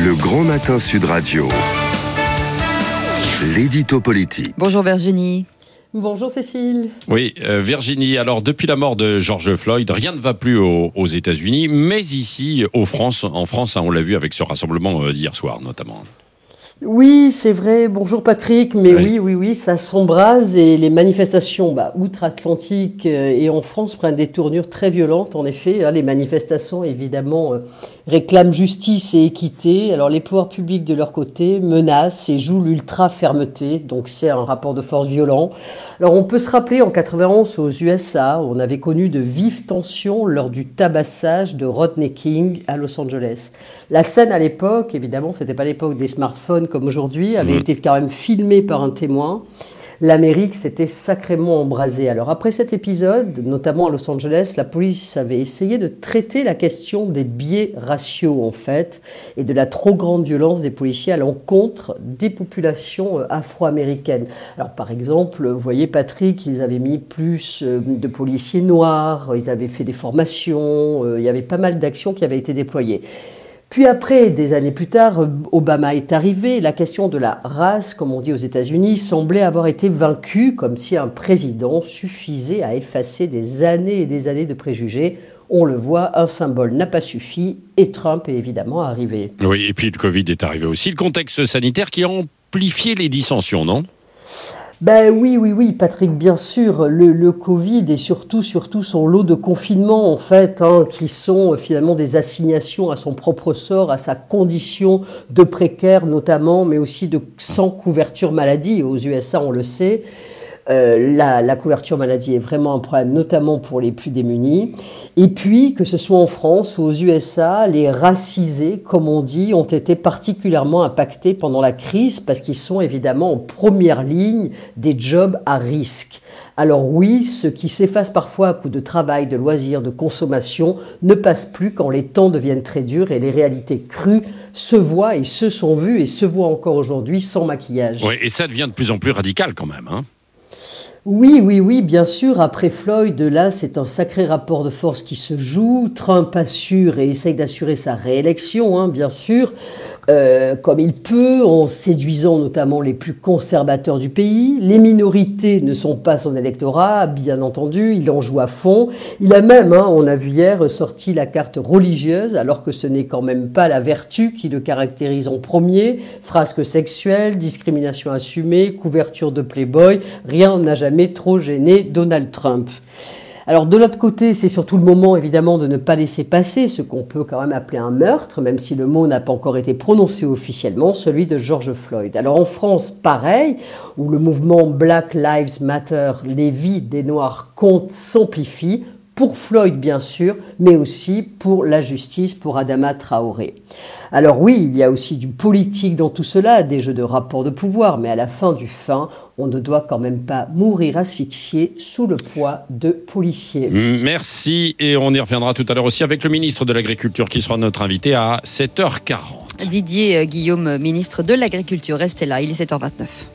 Le Grand Matin Sud Radio. L'édito politique. Bonjour Virginie. Bonjour Cécile. Oui, Virginie, alors depuis la mort de George Floyd, rien ne va plus aux États-Unis, mais ici, en France, on l'a vu avec ce rassemblement d'hier soir notamment. Oui, c'est vrai. Bonjour Patrick. Mais oui, ça s'embrase et les manifestations outre-Atlantique et en France prennent des tournures très violentes. En effet, les manifestations, évidemment, réclament justice et équité. Alors les pouvoirs publics, de leur côté, menacent et jouent l'ultra-fermeté. Donc c'est un rapport de force violent. Alors on peut se rappeler, en 91, aux USA, on avait connu de vives tensions lors du tabassage de Rodney King à Los Angeles. La scène à l'époque, évidemment, c'était pas l'époque des smartphones comme aujourd'hui, avait été quand même filmée par un témoin. L'Amérique s'était sacrément embrasée. Alors après cet épisode, notamment à Los Angeles, la police avait essayé de traiter la question des biais raciaux en fait, et de la trop grande violence des policiers à l'encontre des populations afro-américaines. Alors par exemple, vous voyez Patrick, ils avaient mis plus de policiers noirs, ils avaient fait des formations, il y avait pas mal d'actions qui avaient été déployées. Puis après, des années plus tard, Obama est arrivé. La question de la race, comme on dit aux États-Unis, semblait avoir été vaincue, comme si un président suffisait à effacer des années et des années de préjugés. On le voit, un symbole n'a pas suffi et Trump est évidemment arrivé. Oui, et puis le Covid est arrivé aussi. Le contexte sanitaire qui a amplifié les dissensions, non ? Oui, Patrick, bien sûr, le Covid et surtout son lot de confinement, en fait, qui sont finalement des assignations à son propre sort, à sa condition de précaire notamment, mais aussi de sans couverture maladie. Aux USA, on le sait. La couverture maladie est vraiment un problème, notamment pour les plus démunis. Et puis, que ce soit en France ou aux USA, les racisés, comme on dit, ont été particulièrement impactés pendant la crise parce qu'ils sont évidemment en première ligne des jobs à risque. Alors oui, ce qui s'efface parfois à coup de travail, de loisirs, de consommation, ne passe plus quand les temps deviennent très durs et les réalités crues se voient et se sont vues et se voient encore aujourd'hui sans maquillage. Oui, et ça devient de plus en plus radical quand même, hein ? Oui, bien sûr. Après Floyd, là, c'est un sacré rapport de force qui se joue. Trump assure et essaye d'assurer sa réélection, bien sûr, comme il peut, en séduisant notamment les plus conservateurs du pays. Les minorités ne sont pas son électorat, bien entendu, il en joue à fond. Il a même, on a vu hier, sorti la carte religieuse, alors que ce n'est quand même pas la vertu qui le caractérise en premier. Frasques sexuelles, discrimination assumée, couverture de Playboy, rien n'a jamais trop gêné Donald Trump. Alors de l'autre côté, c'est surtout le moment évidemment de ne pas laisser passer ce qu'on peut quand même appeler un meurtre, même si le mot n'a pas encore été prononcé officiellement, celui de George Floyd. Alors en France, pareil, où le mouvement Black Lives Matter, les vies des Noirs comptent, s'amplifie, pour Floyd bien sûr, mais aussi pour la justice, pour Adama Traoré. Alors oui, il y a aussi du politique dans tout cela, des jeux de rapports de pouvoir, mais à la fin du fin, on ne doit quand même pas mourir asphyxié sous le poids de policiers. Merci, et on y reviendra tout à l'heure aussi avec le ministre de l'Agriculture qui sera notre invité à 7h40. Didier Guillaume, ministre de l'Agriculture, restez là, il est 7h29.